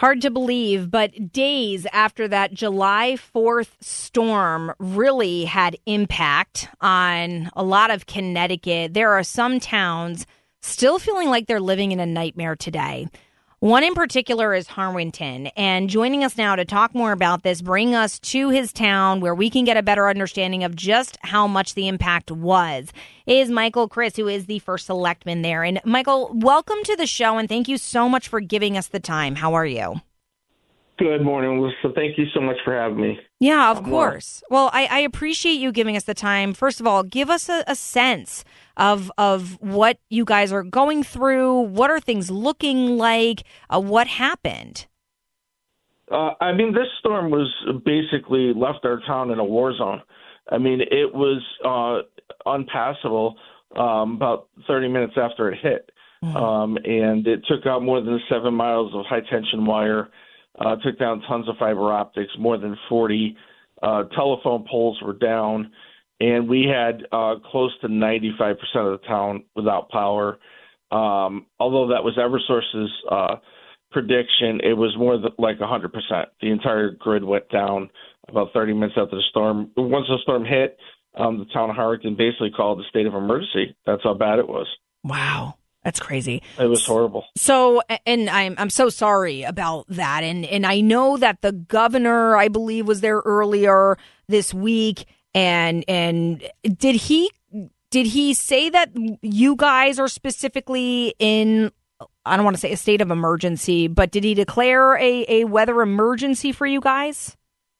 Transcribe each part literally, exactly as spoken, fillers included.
Hard to believe, but days after that July fourth storm really had impact on a lot of Connecticut, there are some towns still feeling like they're living in a nightmare today. One in particular is Harwinton, and joining us now to talk more about this, bring us to his town where we can get a better understanding of just how much the impact was, is Michael Criss, who is the first selectman there. And Michael, welcome to the show, and thank you so much for giving us the time. How are you? Good morning, Melissa. Thank you so much for having me. Yeah, of course. Well, I, I appreciate you giving us the time. First of all, give us a, a sense of of what you guys are going through. What are things looking like? Uh, what happened? Uh, I mean, this storm was basically left our town in a war zone. I mean, it was uh, unpassable um, about thirty minutes after it hit. Mm-hmm. Um, and it took out more than seven miles of high-tension wire, uh, took down tons of fiber optics, more than forty uh, telephone poles were down. And we had uh, close to ninety-five percent of the town without power. Um, although that was Eversource's uh, prediction, it was more than, like one hundred percent. The entire grid went down about thirty minutes after the storm. Once the storm hit, um, the town of Harwinton basically called a state of emergency. That's how bad it was. Wow. That's crazy. It was horrible. So, and I'm I'm so sorry about that. And and I know that the governor, I believe, was there earlier this week. And and did he did he say that you guys are specifically in, I don't want to say a state of emergency, but did he declare a, a weather emergency for you guys?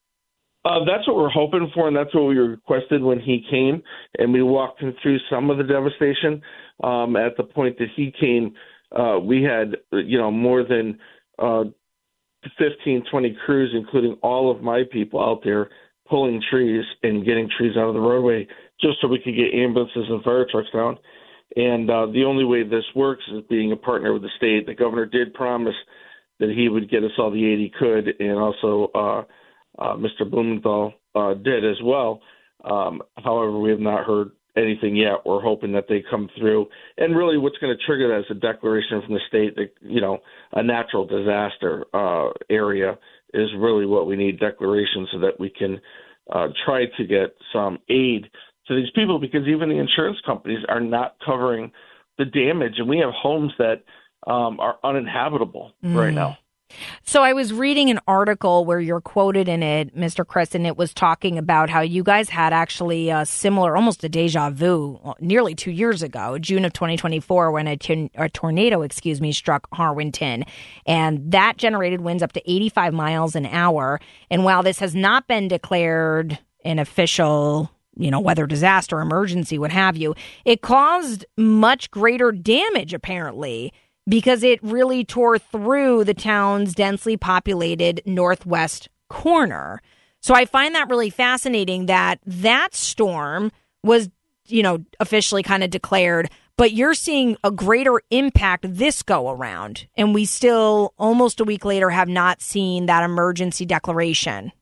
Uh, that's what we're hoping for, and that's what we requested when he came, and we walked him through some of the devastation. Um, at the point that he came, uh, we had, you know, more than uh, fifteen, twenty crews, including all of my people out there, pulling trees and getting trees out of the roadway just so we could get ambulances and fire trucks down. And uh, the only way this works is being a partner with the state. The governor did promise that he would get us all the aid he could, and also uh, uh, Mister Blumenthal uh, did as well. Um, however, we have not heard anything yet. We're hoping that they come through. And really what's going to trigger that is a declaration from the state that, you know, a natural disaster uh, area is really what we need, declarations, so that we can uh, try to get some aid to these people, because even the insurance companies are not covering the damage. And we have homes that um, are uninhabitable mm. right now. So I was reading an article where you're quoted in it, Mister Criss, and it was talking about how you guys had actually a similar, almost a deja vu, nearly two years ago, June of twenty twenty-four, when a, t- a tornado, excuse me, struck Harwinton, and that generated winds up to eighty-five miles an hour. And while this has not been declared an official, you know, weather disaster, emergency, what have you, it caused much greater damage, apparently, because it really tore through the town's densely populated northwest corner. So I find that really fascinating that that storm was, you know, officially kind of declared, but you're seeing a greater impact this go around. And we still, almost a week later, have not seen that emergency declaration.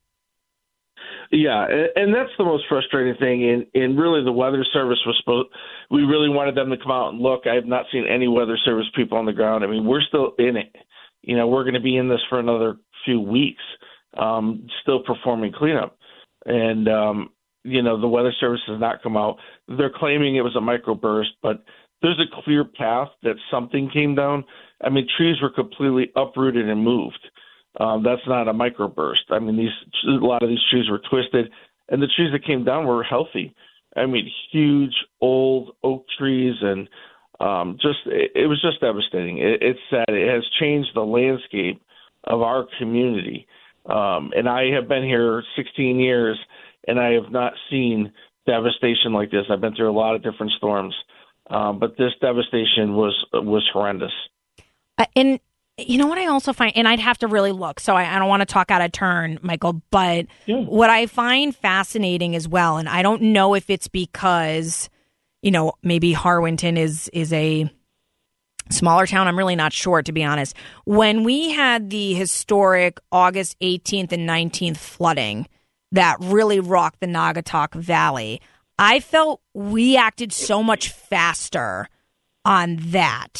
Yeah, and that's the most frustrating thing. And, and really, the Weather Service was supposed, we really wanted them to come out and look. I have not seen any Weather Service people on the ground. I mean, we're still in it. You know, we're going to be in this for another few weeks, um, still performing cleanup. And, um, you know, the Weather Service has not come out. They're claiming it was a microburst, but there's a clear path that something came down. I mean, trees were completely uprooted and moved. Um, that's not a microburst. I mean, these a lot of these trees were twisted, and the trees that came down were healthy. I mean, huge old oak trees, and um, just it, it was just devastating. It, it's sad. It has changed the landscape of our community. Um, and I have been here sixteen years, and I have not seen devastation like this. I've been through a lot of different storms, um, but this devastation was was horrendous. Uh, and you know what I also find, and I'd have to really look, so I, I don't want to talk out of turn, Michael, but yeah. What I find fascinating as well, and I don't know if it's because, you know, maybe Harwinton is is a smaller town. I'm really not sure, to be honest. When we had the historic August eighteenth and nineteenth flooding that really rocked the Naugatuck Valley, I felt we acted so much faster on that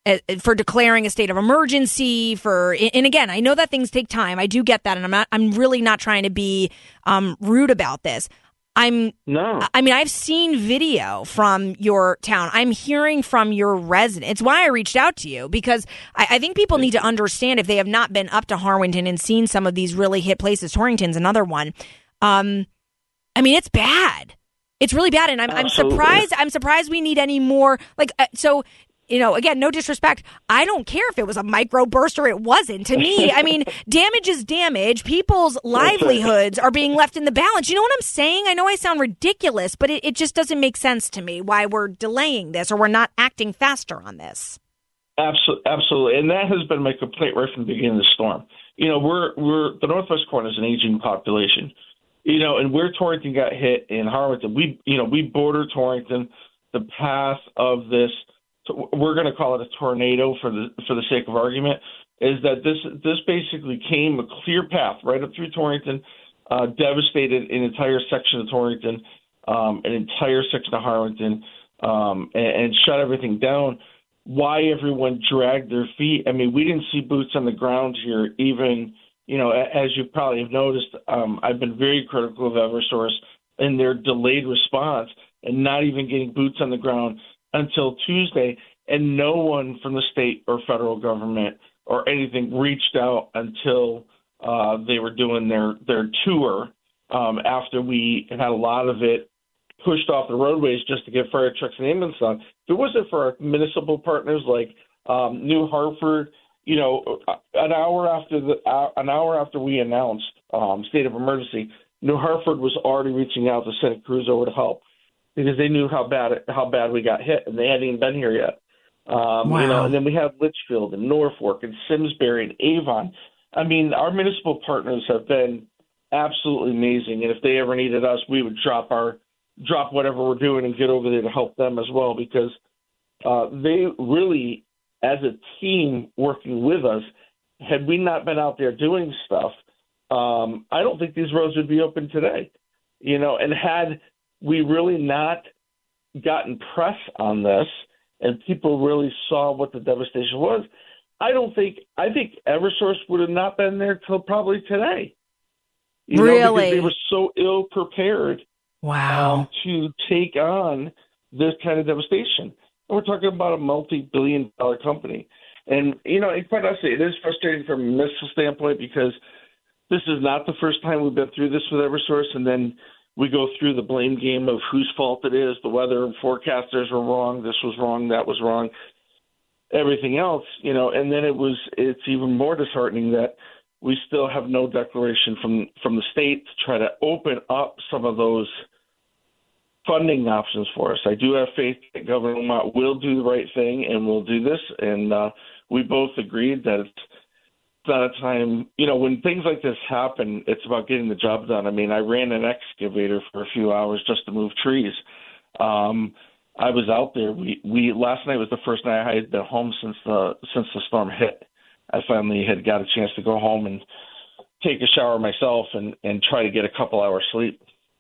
uh, for declaring a state of emergency. For and again, I know that things take time. I do get that, and I'm not. I'm really not trying to be um, rude about this. I'm no. I mean, I've seen video from your town. I'm hearing from your residents. It's why I reached out to you, because I, I think people need to understand, if they have not been up to Harwinton and seen some of these really hit places. Torrington's another one. Um, I mean, it's bad. It's really bad. And I'm, I'm surprised. I'm surprised we need any more. Like, uh, so, you know, again, no disrespect. I don't care if it was a microburst or it wasn't. To me, I mean, damage is damage. People's livelihoods are being left in the balance. You know what I'm saying? I know I sound ridiculous, but it, it just doesn't make sense to me why we're delaying this or we're not acting faster on this. Absolutely, absolutely. And that has been my complaint right from the beginning of the storm. You know, we're we're the Northwest Corner is an aging population. You know, and where Torrington got hit in Harwinton, we you know we border Torrington. The path of this, we're going to call it a tornado for the for the sake of argument, is that this this basically came a clear path right up through Torrington, uh, devastated an entire section of Torrington, um, an entire section of Harwinton, um, and, and shut everything down. Why everyone dragged their feet? I mean, we didn't see boots on the ground here. Even, you know, as you probably have noticed, um, I've been very critical of Eversource and their delayed response and not even getting boots on the ground until Tuesday, and no one from the state or federal government or anything reached out until uh, they were doing their, their tour um, after we had a lot of it pushed off the roadways just to get fire trucks and ambulance on. If it wasn't for our municipal partners like um, New Hartford, you know, an hour after the uh, an hour after we announced um, state of emergency, New Hartford was already reaching out to send crews over to help, because they knew how bad it, how bad we got hit, and they hadn't even been here yet. Um, wow. You know, and then we have Litchfield and Norfolk and Simsbury and Avon. I mean, our municipal partners have been absolutely amazing, and if they ever needed us, we would drop our drop whatever we're doing and get over there to help them as well, because uh, they really, as a team working with us, had we not been out there doing stuff, um, I don't think these roads would be open today. You know, and had we really not gotten press on this and people really saw what the devastation was, I don't think, I think Eversource would have not been there till probably today. You really? know, because they were so ill prepared. Wow. Um, to take on this kind of devastation. And we're talking about a multi-billion dollar company. And, you know, and quite honestly, it is frustrating from a municipal standpoint, because this is not the first time we've been through this with Eversource, and then we go through the blame game of whose fault it is. The weather forecasters were wrong. This was wrong. That was wrong. Everything else, you know, and then it was, it's even more disheartening that we still have no declaration from, from the state to try to open up some of those funding options for us. I do have faith that Governor Lamont will do the right thing and will do this. And uh, we both agreed that it's not a time, you know, when things like this happen, it's about getting the job done. I mean, I ran an excavator for a few hours just to move trees. Um, I was out there. We, we last night was the first night I had been home since the since the storm hit. I finally had got a chance to go home and take a shower myself and, and try to get a couple hours sleep.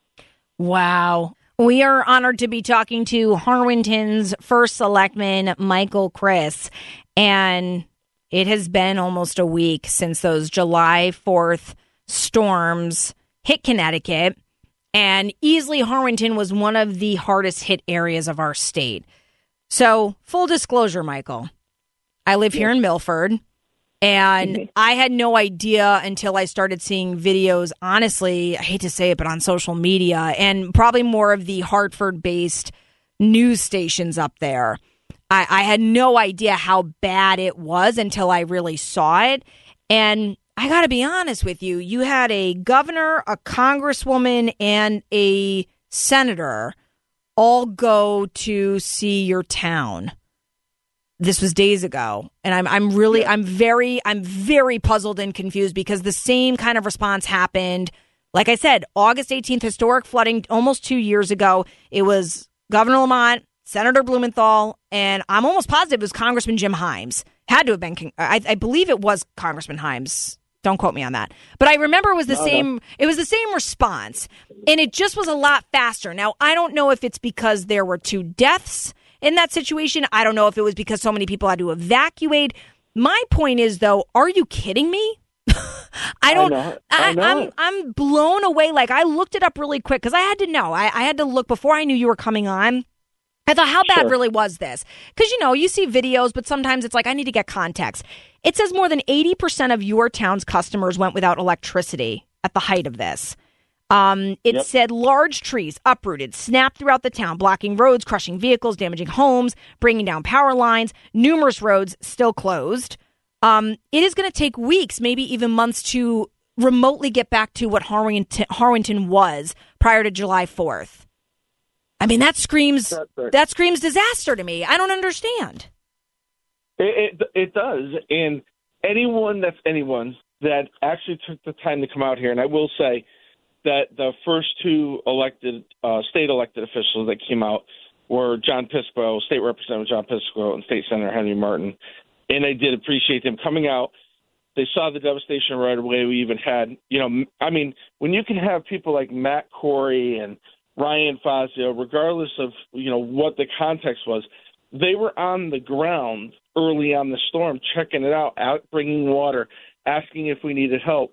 Wow. We are honored to be talking to Harwinton's first selectman, Michael Criss. And it has been almost a week since those July fourth storms hit Connecticut. And easily Harwinton was one of the hardest hit areas of our state. So, full disclosure, Michael, I live here in Milford. And I had no idea until I started seeing videos, honestly, I hate to say it, but on social media, and probably more of the Hartford-based news stations up there. I, I had no idea how bad it was until I really saw it. And I got to be honest with you, you had a governor, a congresswoman, and a senator all go to see your town. This was days ago, and I'm I'm really yeah. I'm very I'm very puzzled and confused, because the same kind of response happened. Like I said, August eighteenth, historic flooding almost two years ago. It was Governor Lamont, Senator Blumenthal, and I'm almost positive it was Congressman Jim Himes. Had to have been. I, I believe it was Congressman Himes. Don't quote me on that. But I remember it was the no, same. No. It was the same response, and it just was a lot faster. Now I don't know if it's because there were two deaths in that situation. I don't know if it was because so many people had to evacuate. My point is, though, are you kidding me? I don't, I know, I know I, I'm, I'm blown away. Like, I looked it up really quick because I had to know. I, I had to look before I knew you were coming on. I thought, how bad Sure. really was this? Because, you know, you see videos, but sometimes it's like, I need to get context. It says more than eighty percent of your town's customers went without electricity at the height of this. Um, it Yep. said large trees uprooted, snapped throughout the town, blocking roads, crushing vehicles, damaging homes, bringing down power lines. Numerous roads still closed. Um, it is going to take weeks, maybe even months, to remotely get back to what Harwinton, Harwinton was prior to July fourth. I mean, that screams right. that screams disaster to me. I don't understand. It, it it does, and anyone that's anyone that actually took the time to come out here, and I will say that the first two elected uh, state elected officials that came out were John Piscopo, State Representative John Piscopo, and State Senator Henry Martin, and I did appreciate them coming out. They saw the devastation right away. We even had, you know, I mean, when you can have people like Matt Corey and Ryan Fazio, regardless of, you know, what the context was, they were on the ground early on the storm, checking it out, out bringing water, asking if we needed help.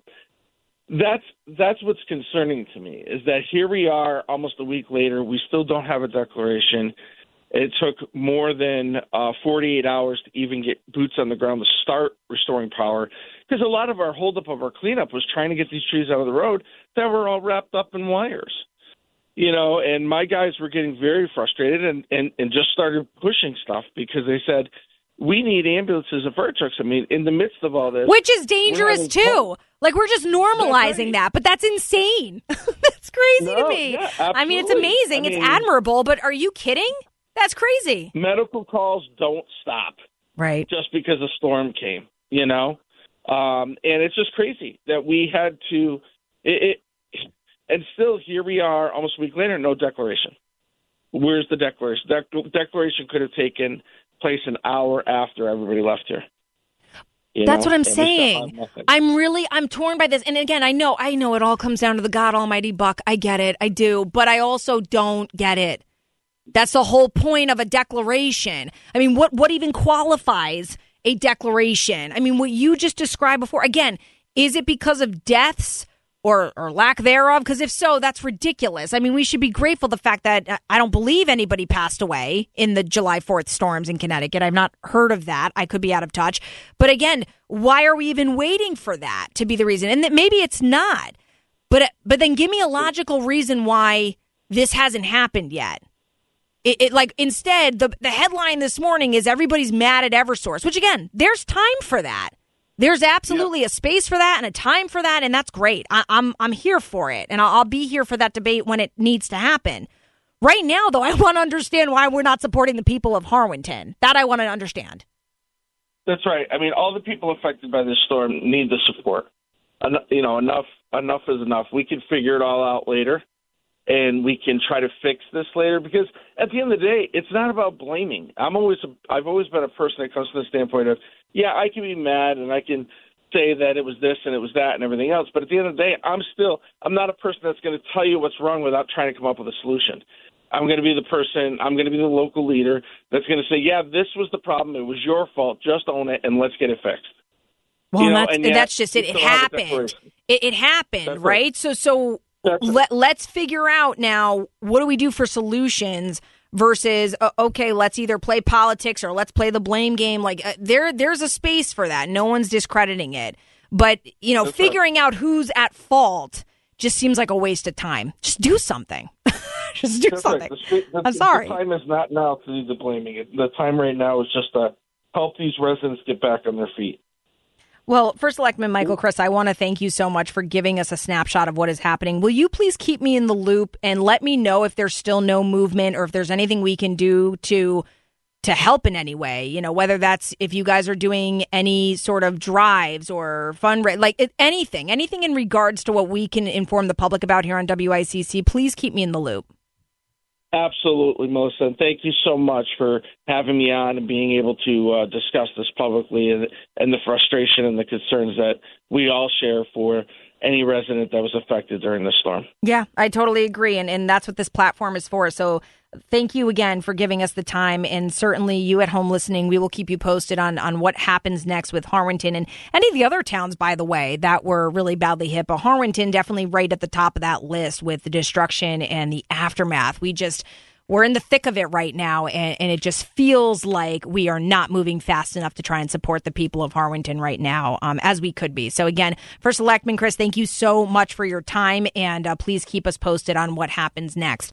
That's that's what's concerning to me, is that here we are almost a week later. We still don't have a declaration. It took more than uh, forty-eight hours to even get boots on the ground to start restoring power, because a lot of our holdup of our cleanup was trying to get these trees out of the road that were all wrapped up in wires. You know, and my guys were getting very frustrated and, and, and just started pushing stuff because they said, we need ambulances and fire trucks. I mean, in the midst of all this. Which is dangerous, too. Help. Like, we're just normalizing right. that, but that's insane. That's crazy no, to me. Yeah, I mean, it's amazing. I mean, it's admirable, but are you kidding? That's crazy. Medical calls don't stop. Right. Just because a storm came, you know? Um, and it's just crazy that we had to it, – it, and still, here we are almost a week later, no declaration. Where's the declaration? De- declaration could have taken place an hour after everybody left here. You That's know? what I'm and saying. I'm really, I'm torn by this. And again, I know, I know it all comes down to the God Almighty buck. I get it. I do. But I also don't get it. That's the whole point of a declaration. I mean, what, what even qualifies a declaration? I mean, what you just described before, again, is it because of deaths or, or lack thereof? Because if so, that's ridiculous. I mean, we should be grateful the fact that uh, I don't believe anybody passed away in the July fourth storms in Connecticut. I've not heard of that. I could be out of touch. But again, why are we even waiting for that to be the reason? And that maybe it's not. But but then give me a logical reason why this hasn't happened yet. It, it like instead, the the headline this morning is everybody's mad at Eversource, which again, there's time for that. There's absolutely yep. a space for that and a time for that, and that's great. I, I'm I'm here for it, and I'll, I'll be here for that debate when it needs to happen. Right now, though, I want to understand why we're not supporting the people of Harwinton. That I want to understand. That's right. I mean, all the people affected by this storm need the support. En- you know, enough enough is enough. We can figure it all out later, and we can try to fix this later. Because at the end of the day, it's not about blaming. I'm always a, I've always been a person that comes from the standpoint of, yeah, I can be mad and I can say that it was this and it was that and everything else. But at the end of the day, I'm still I'm not a person that's going to tell you what's wrong without trying to come up with a solution. I'm going to be the person, I'm going to be the local leader that's going to say, yeah, this was the problem. It was your fault. Just own it and let's get it fixed. Well, you know, that's, and yet, that's just it. It happened. It, it happened, that's right? right? So, so let, let's figure out now, what do we do for solutions versus, uh, okay, let's either play politics or let's play the blame game. Like uh, there, there's a space for that. No one's discrediting it. But, you know, that's figuring right. out who's at fault just seems like a waste of time. Just do something. Just do that's something. Right. The, the, I'm sorry. The time is not now to do the blaming. The time right now is just to help these residents get back on their feet. Well, First Selectman Michael Christ, I want to thank you so much for giving us a snapshot of what is happening. Will you please keep me in the loop and let me know if there's still no movement or if there's anything we can do to to help in any way? You know, whether that's if you guys are doing any sort of drives or fundraising, like it, anything, anything in regards to what we can inform the public about here on W I C C. Please keep me in the loop. Absolutely, Melissa. And thank you so much for having me on and being able to uh, discuss this publicly and, and the frustration and the concerns that we all share for any resident that was affected during the storm. Yeah, I totally agree. And, and that's what this platform is for. So Thank you again for giving us the time. And certainly you at home listening, we will keep you posted on, on what happens next with Harwinton and any of the other towns, by the way, that were really badly hit. But Harwinton definitely right at the top of that list with the destruction and the aftermath. We just... We're in the thick of it right now, and, and it just feels like we are not moving fast enough to try and support the people of Harwinton right now, um, as we could be. So again, First Selectman Chris, thank you so much for your time, and uh, please keep us posted on what happens next.